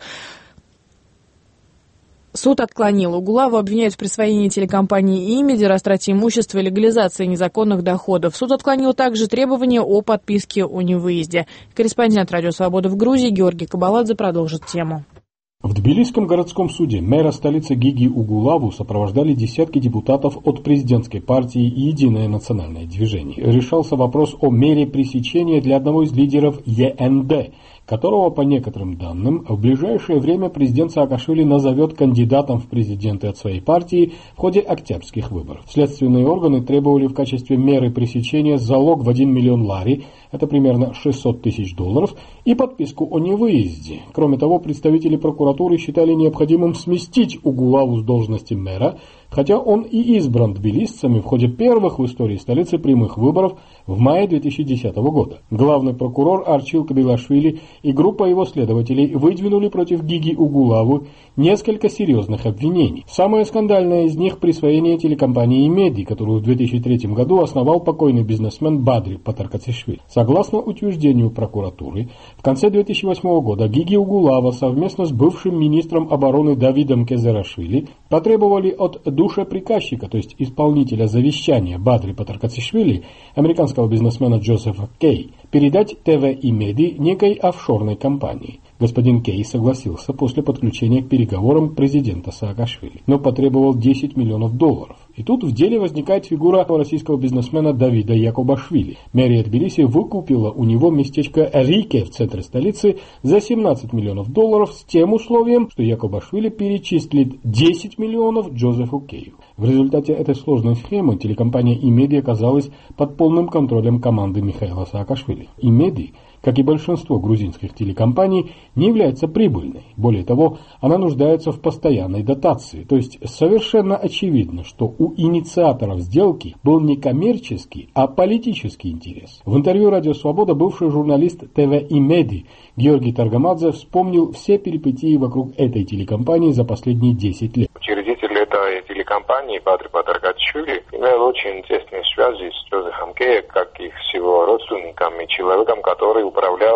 суд отклонил. Угулаву обвиняют в присвоении телекомпании «Имиди», растрате имущества и легализации незаконных доходов. Суд отклонил также требования о подписке о невыезде. Корреспондент «Радио Свобода» в Грузии Георгий Кабаладзе продолжит тему. В Тбилисском городском суде мэра столицы Гиги Угулаву сопровождали десятки депутатов от президентской партии «Единое национальное движение». Решался вопрос о мере пресечения для одного из лидеров Е Н Д, которого, по некоторым данным, в ближайшее время президент Саакашвили назовет кандидатом в президенты от своей партии в ходе октябрьских выборов. Следственные органы требовали в качестве меры пресечения залог в один миллион лари, это примерно шестьсот тысяч долларов, и подписку о невыезде. Кроме того, представители прокуратуры считали необходимым сместить Угулаву с должности мэра, хотя он и избран тбилисцами в ходе первых в истории столицы прямых выборов в мае две тысячи десятого года. Главный прокурор Арчил Кабилашвили и группа его следователей выдвинули против Гиги Угулаву несколько серьезных обвинений. Самое скандальное из них – присвоение телекомпании «Меди», которую в две тысячи третьем году основал покойный бизнесмен Бадри Патаркацишвили. Согласно утверждению прокуратуры, в конце две тысячи восьмого года Гиги Угулава совместно с бывшим министром обороны Давидом Кезерашвили потребовали от душеприказчика, то есть исполнителя завещания Бадри Патаркацишвили, американского бизнесмена Джозефа Кей, передать ТВ «Имеди» некой офшорной компании. Господин Кей согласился после подключения к переговорам президента Саакашвили, но потребовал десять миллионов долларов. И тут в деле возникает фигура российского бизнесмена Давида Якубашвили. Мэрия Тбилиси выкупила у него местечко Рике в центре столицы за семнадцать миллионов долларов с тем условием, что Якубашвили перечислит десять миллионов Джозефу Кею. В результате этой сложной схемы телекомпания «Имеди» оказалась под полным контролем команды Михаила Саакашвили. «Имеди», как и большинство грузинских телекомпаний, не является прибыльной. Более того, она нуждается в постоянной дотации. То есть совершенно очевидно, что у инициаторов сделки был не коммерческий, а политический интерес. В интервью «Радио Свобода» бывший журналист ТВ «Имеди» Георгий Таргамадзе вспомнил все перипетии вокруг этой телекомпании за последние десять лет. Учредитель этой телекомпании Бадри Патаркацишвили имел очень тесные связи с Джозефом Кеем, как и с его родственниками, человеком, который управлял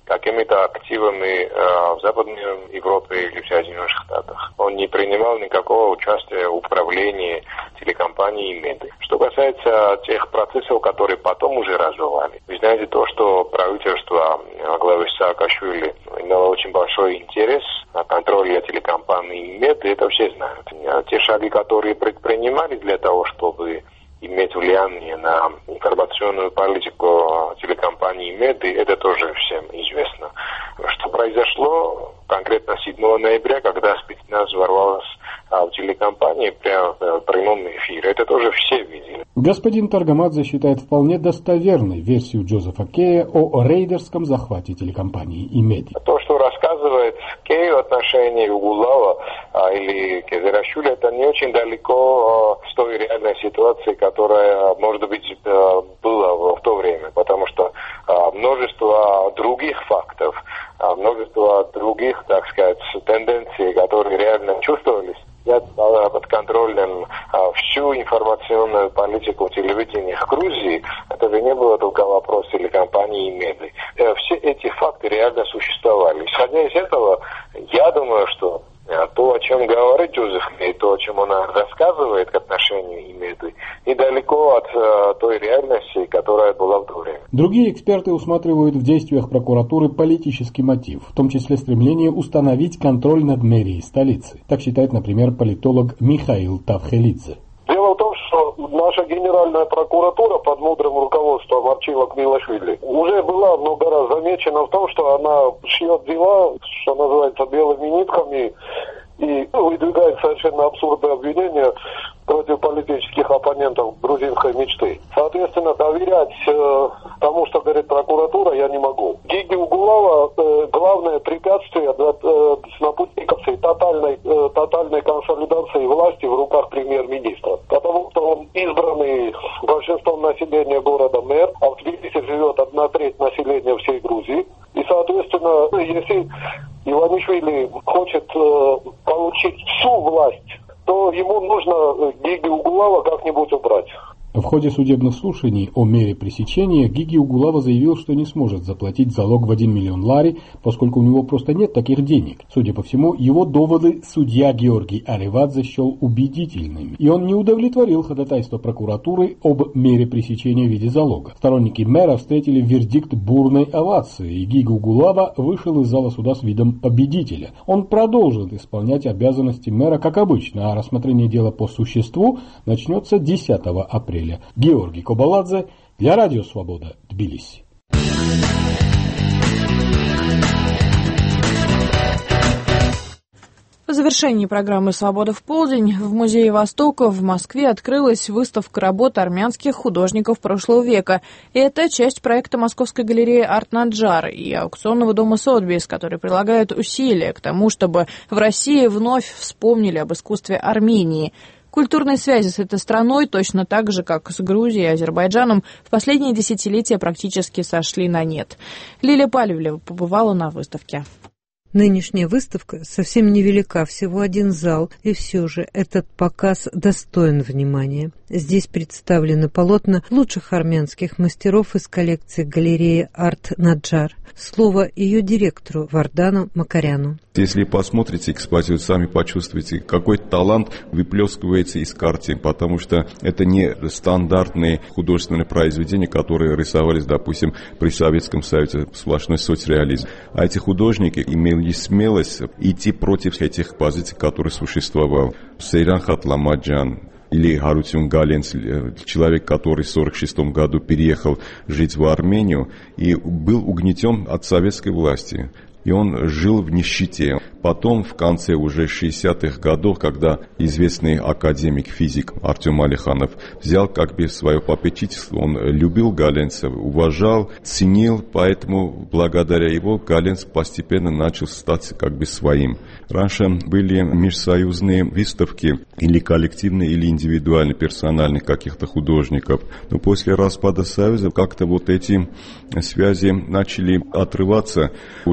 какими-то активами э, в Западной Европе или в Соединенных Штатах. Он не принимал никакого участия в управлении телекомпанией Меди. Что касается тех процессов, которые потом уже развивали. Вы знаете то, что правительство во главе с Саакашвили имело очень большой интерес на контроле телекомпании Меди, это все знают. Те шаги, которые предпринимали для того, чтобы иметь влияние на информационную политику телекомпании Меди, это тоже всем известно. Что произошло конкретно седьмого ноября, когда спецназ ворвалась в телекомпании прямо в прямом эфире, это тоже все видели. Господин Таргамадзе считает вполне достоверной версию Джозефа Кея о рейдерском захвате телекомпании Имеди. То, что рассказывает Кей в отношении Угулава а, или Кезерашвили, это не очень далеко а, с той реальной ситуации, которая, может быть, а, была в, в то время, потому что а, множество других фактов, а, множество других, так сказать, тенденций, которые реально чувствовались, я под контролем а, всю информационную политику телевидения в Грузии. Это же не было только вопрос телекомпании Меди. Все эти факты реально существовали. Исходя из этого, я думаю, что то, о чем говорит Джозеф Кей, то, о чем он рассказывает к отношению Меди, недалеко от э, той реальности, которая была в то время. Другие эксперты усматривают в действиях прокуратуры политический мотив, в том числе стремление установить контроль над мэрией столицы. Так считает, например, политолог Михаил Тавхелидзе. Дело в том, что наша генеральная прокуратура под мудрым руководством Арчила Кмилашвили уже была много раз замечена в том, что она шьет дела, что называется, белыми нитками и выдвигает совершенно абсурдные обвинения против политических оппонентов грузинской мечты. Соответственно, доверять э, тому, что говорит прокуратура, я не могу. Гиги Угулава э, главное препятствие для э, напутников тотальной, э, тотальной консолидации власти в руках премьер-министра. Потому что он избранный большинством населения города мэр, а в Тбилиси живет одна треть населения всей Грузии. И, соответственно, если Иванишвили хочет э, получить всю власть, то ему нужно Гиги Угулава как-нибудь убрать. В ходе судебных слушаний о мере пресечения Гиги Угулава заявил, что не сможет заплатить залог в один миллион лари, поскольку у него просто нет таких денег. Судя по всему, его доводы судья Георгий Аривадзе счел убедительными, и он не удовлетворил ходатайство прокуратуры об мере пресечения в виде залога. Сторонники мэра встретили вердикт бурной овацией, и Гиги Угулава вышел из зала суда с видом победителя. Он продолжит исполнять обязанности мэра как обычно, а рассмотрение дела по существу начнется десятого апреля. Георгий Кобаладзе для Радио Свобода, Тбилиси. В завершении программы «Свобода в полдень» в Музее Востока в Москве открылась выставка работ армянских художников прошлого века. И это часть проекта Московской галереи «Арт Наджар» и аукционного дома «Сотбис», который прилагают усилия к тому, чтобы в России вновь вспомнили об искусстве Армении. Культурные связи с этой страной, точно так же, как с Грузией и Азербайджаном, в последние десятилетия практически сошли на нет. Лилия Палевлева побывала на выставке. Нынешняя выставка совсем невелика, всего один зал, и все же этот показ достоин внимания. Здесь представлены полотна лучших армянских мастеров из коллекции галереи «Арт Наджар». Слово ее директору Вардану Макаряну. Если посмотрите экспозицию, сами почувствуете, какой талант выплескивается из картин, потому что это не стандартные художественные произведения, которые рисовались, допустим, при Советском Союзе, сплошной соцреализм. А эти художники имели смелость идти против этих позиций, которые существовали. Сейран Хатламаджан или Харутюн Галенц, человек, который в сорок шестом году переехал жить в Армению и был угнетен от советской власти. И он жил в нищете. Потом, в конце уже шестидесятых годов, когда известный академик, физик Артем Алиханов взял как бы свое попечительство, он любил Галенца, уважал, ценил, поэтому благодаря его Галенц постепенно начал стать как бы своим. Раньше были межсоюзные выставки, или коллективные, или индивидуальные, персональные каких-то художников. Но после распада Союза как-то вот эти связи начали отрываться. Уже несколько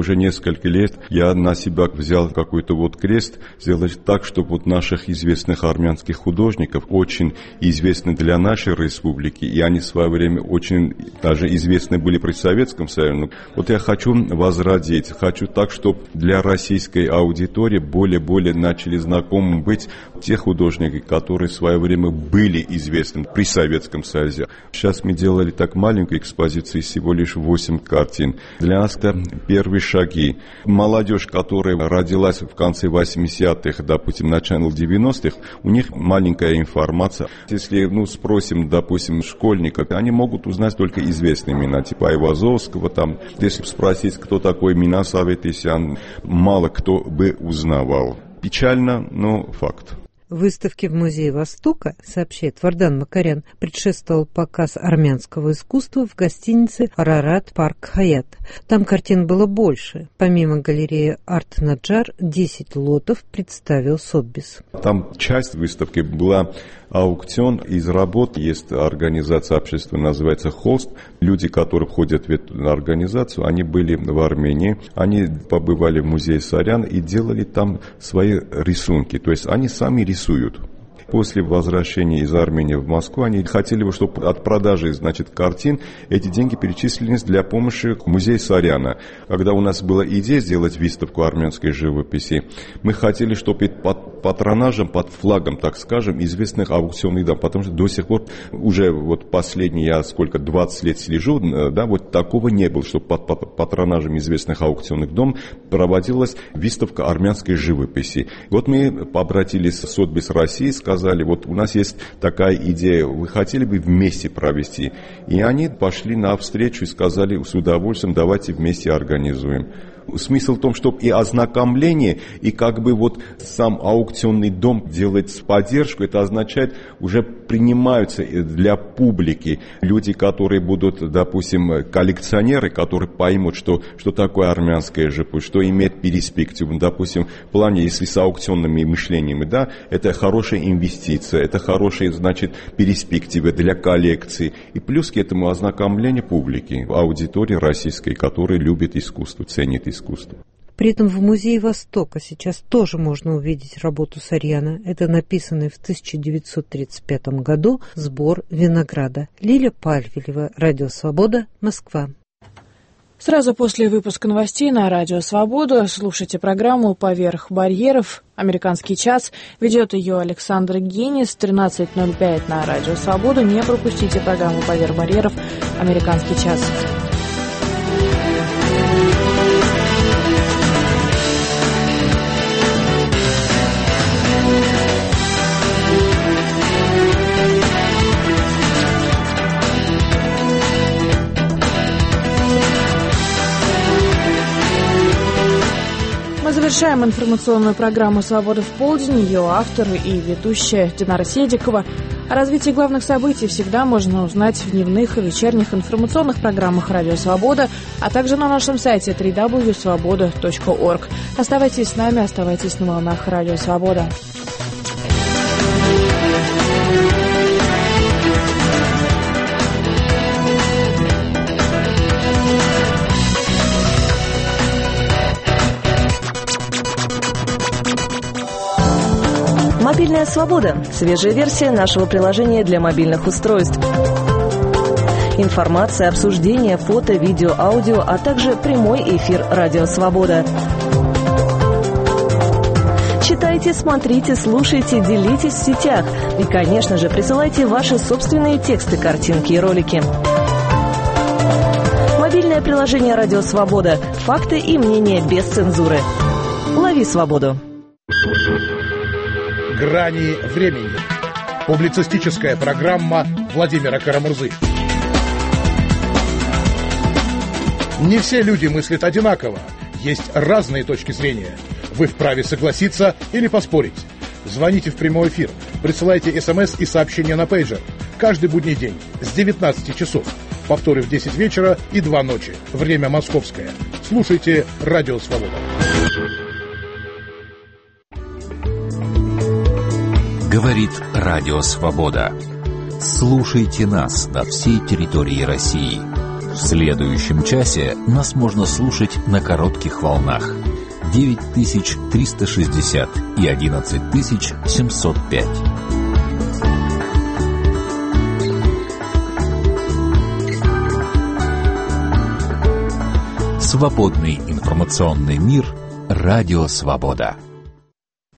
несколько лет я на себя взял какой-то вот крест, сделать так, чтобы вот наших известных армянских художников, очень известны для нашей республики, и они в свое время очень даже известны были при Советском Союзе. Вот я хочу возродить, хочу так, чтобы для российской аудитории более-более начали знакомы быть те художники, которые в свое время были известны при Советском Союзе. Сейчас мы делали так маленькую экспозицию, всего лишь восемь картин. Для нас это первые шаги. Молодежь, которая родилась в конце восьмидесятых, допустим, начало девяностых, у них маленькая информация. Если ну, спросим, допустим, школьников, они могут узнать только известные имена, типа Айвазовского. Там. Если спросить, кто такой Минас Аветисян, мало кто бы узнавал. Печально, но факт. Выставке в Музее Востока, сообщает Вардан Макарян, предшествовал показ армянского искусства в гостинице «Арарат Парк Хаят». Там картин было больше. Помимо галереи «Арт Наджар», десять лотов представил Сотбис. Там часть выставки была аукцион из работ. Есть организация общественная, называется «Холст». Люди, которые входят в эту организацию, они были в Армении, они побывали в музее Сарян и делали там свои рисунки. То есть они сами рисуют. После возвращения из Армении в Москву они хотели, чтобы от продажи, значит, картин эти деньги перечислились для помощи музею Саряна. Когда у нас была идея сделать выставку армянской живописи, мы хотели, чтобы под патронажем, под флагом, так скажем, известных аукционных домов, потому что до сих пор уже вот последние, я сколько, двадцать лет слежу, да, вот такого не было, чтобы под патронажем известных аукционных домов проводилась выставка армянской живописи. Вот мы обратились в Сотбис России, сказали, сказали, вот у нас есть такая идея, вы хотели бы вместе провести? И они пошли навстречу и сказали, с удовольствием, давайте вместе организуем. Смысл в том, чтобы и ознакомление, и как бы вот сам аукционный дом делает поддержку, это означает, уже принимаются для публики люди, которые будут, допустим, коллекционеры, которые поймут, что, что такое армянская живопись, что имеет перспективу, допустим, в плане, если с аукционными мышлениями, да, это хорошая инвестиция, это хорошая, значит, перспектива для коллекции, и плюс к этому ознакомление публики, аудитории российской, которая любит искусство, ценит искусство. искусства. При этом в Музее Востока сейчас тоже можно увидеть работу Сарьяна. Это написанный в тысяча девятьсот тридцать пятом году сбор винограда. Лиля Пальвелева, Радио Свобода, Москва. Сразу после выпуска новостей на Радио Свобода слушайте программу «Поверх барьеров». «Американский час». Ведет ее Александр Генис. тринадцать ноль пять на Радио Свобода. Не пропустите программу «Поверх барьеров». «Американский час». Завершаем информационную программу «Свобода в полдень». Ее автор и ведущая Динара Седикова. О развитии главных событий всегда можно узнать в дневных и вечерних информационных программах «Радио Свобода», а также на нашем сайте дабл ю дабл ю дабл ю точка свобода точка орг. Оставайтесь с нами, оставайтесь на волнах «Радио Свобода». Мобильная свобода. Свежая версия нашего приложения для мобильных устройств. Информация, обсуждение, фото, видео, аудио, а также прямой эфир «Радио Свобода». Читайте, смотрите, слушайте, делитесь в сетях. И, конечно же, присылайте ваши собственные тексты, картинки и ролики. Мобильное приложение «Радио Свобода». Факты и мнения без цензуры. Лови свободу. «Грани времени». Публицистическая программа Владимира Карамурзы. Не все люди мыслят одинаково. Есть разные точки зрения. Вы вправе согласиться или поспорить. Звоните в прямой эфир. Присылайте смс и сообщения на пейджер. Каждый будний день с девятнадцати часов. Повторы в десять вечера и два ночи. Время московское. Слушайте «Радио Свобода». Говорит Радио Свобода. Слушайте нас на всей территории России. В следующем часе нас можно слушать на коротких волнах девять тысяч триста шестьдесят и одиннадцать тысяч семьсот пять. Свободный информационный мир. Радио Свобода.